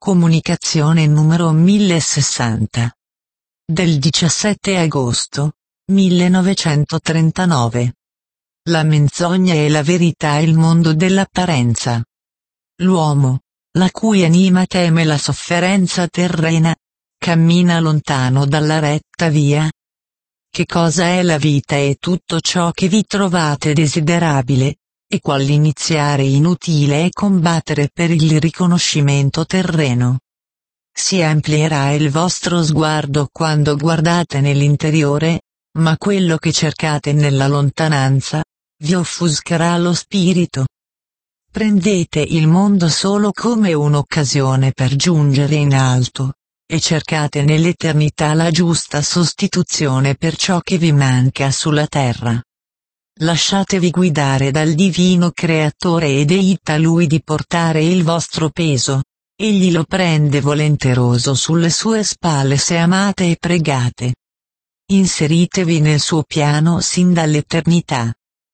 Comunicazione numero 1060. Del 17 agosto 1939. La menzogna e la verità, il mondo dell'apparenza. L'uomo, la cui anima teme la sofferenza terrena, cammina lontano dalla retta via. Che cosa è la vita e tutto ciò che vi trovate desiderabile, e qual iniziare inutile è combattere per il riconoscimento terreno. Si amplierà il vostro sguardo quando guardate nell'interiore, ma quello che cercate nella lontananza vi offuscherà lo spirito. Prendete il mondo solo come un'occasione per giungere in alto, e cercate nell'eternità la giusta sostituzione per ciò che vi manca sulla terra. Lasciatevi guidare dal divino creatore ed egli a lui di portare il vostro peso. Egli lo prende volenteroso sulle sue spalle se amate e pregate. Inseritevi nel suo piano sin dall'eternità.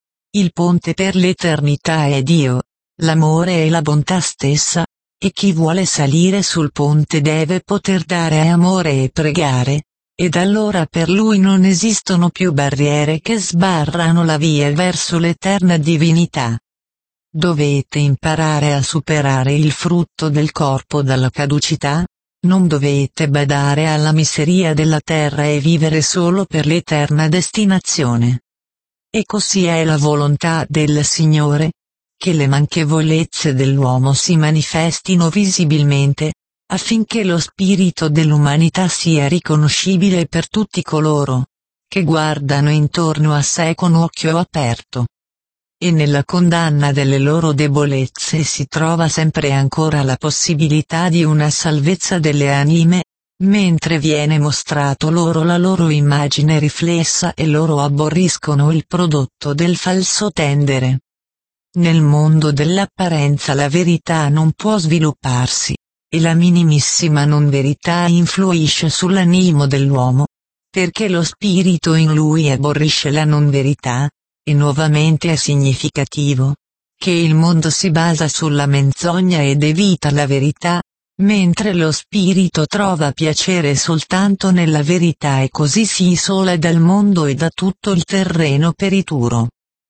Il ponte per l'eternità è Dio, l'amore e la bontà stessa, e chi vuole salire sul ponte deve poter dare amore e pregare. Ed allora per lui non esistono più barriere che sbarrano la via verso l'eterna divinità. Dovete imparare a superare il frutto del corpo dalla caducità, non dovete badare alla miseria della terra e vivere solo per l'eterna destinazione. E così è la volontà del Signore, che le manchevolezze dell'uomo si manifestino visibilmente, affinché lo spirito dell'umanità sia riconoscibile per tutti coloro che guardano intorno a sé con occhio aperto. E nella condanna delle loro debolezze si trova sempre ancora la possibilità di una salvezza delle anime, mentre viene mostrato loro la loro immagine riflessa e loro aborriscono il prodotto del falso tendere. Nel mondo dell'apparenza la verità non può svilupparsi, e la minimissima non verità influisce sull'animo dell'uomo, perché lo spirito in lui aborrisce la non verità, e nuovamente è significativo che il mondo si basa sulla menzogna ed evita la verità, mentre lo spirito trova piacere soltanto nella verità e così si isola dal mondo e da tutto il terreno perituro.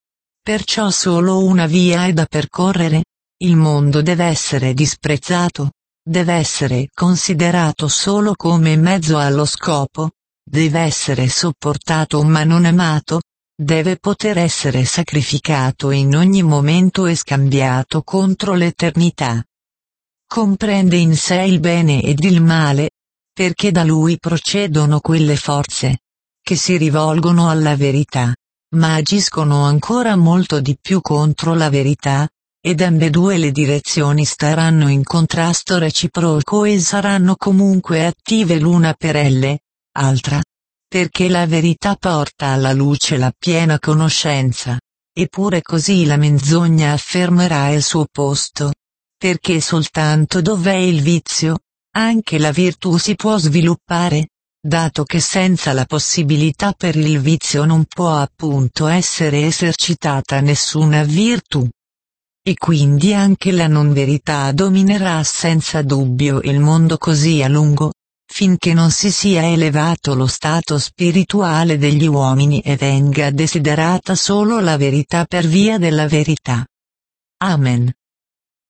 Perciò solo una via è da percorrere: il mondo deve essere disprezzato, deve essere considerato solo come mezzo allo scopo, deve essere sopportato ma non amato, deve poter essere sacrificato in ogni momento e scambiato contro l'eternità. Comprende in sé il bene ed il male, perché da lui procedono quelle forze che si rivolgono alla verità, ma agiscono ancora molto di più contro la verità, ed ambedue le direzioni staranno in contrasto reciproco e saranno comunque attive l'una per l'altra, perché la verità porta alla luce la piena conoscenza, eppure così la menzogna affermerà il suo posto, perché soltanto dov'è il vizio, anche la virtù si può sviluppare, dato che senza la possibilità per il vizio non può appunto essere esercitata nessuna virtù. E quindi anche la non verità dominerà senza dubbio il mondo così a lungo, finché non si sia elevato lo stato spirituale degli uomini e venga desiderata solo la verità per via della verità. Amen.